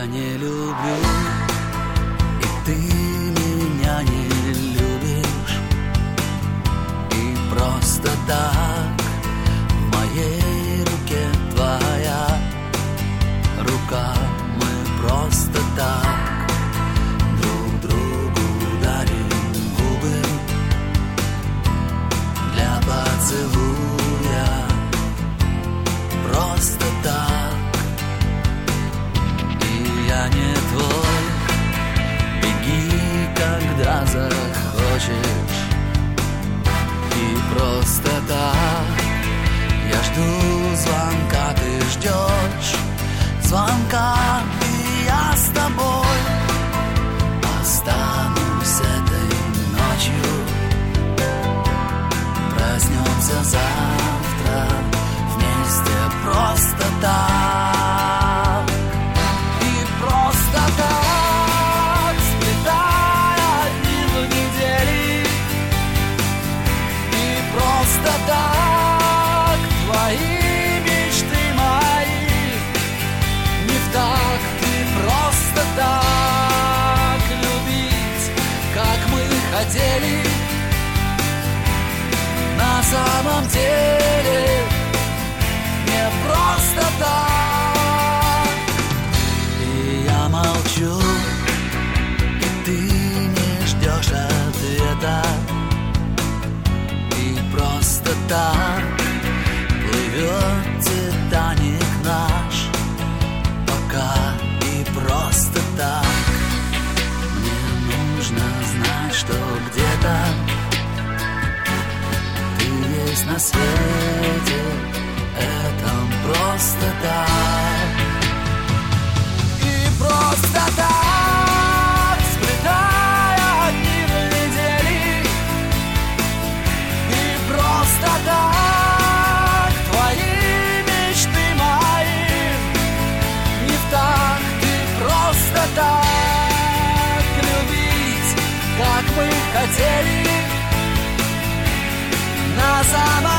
не люблю, и ты меня не любишь. И просто так в моей руке твоя рука. Мы просто так друг другу дарим губы для поцелуя. Просто так. И я не твой. Беги, когда захочешь. И просто так я жду звонка, ты ждешь звонка, и я с тобой останусь этой ночью. Проснемся завтра вместе просто так. И просто так, сплетая дни в недели. И просто так твои мечты мои. Не в так, ты просто так любить, как мы хотели. На самом деле не просто так. И я молчу, и ты не ждешь ответа. И просто так плывет Титаник наш пока. И просто так мне нужно знать, что где-то ты есть на свете. Это просто так. И просто так, сплетая дни в недели. И просто так твои мечты мои. Не в так, ты просто так любить, как мы хотели. На самом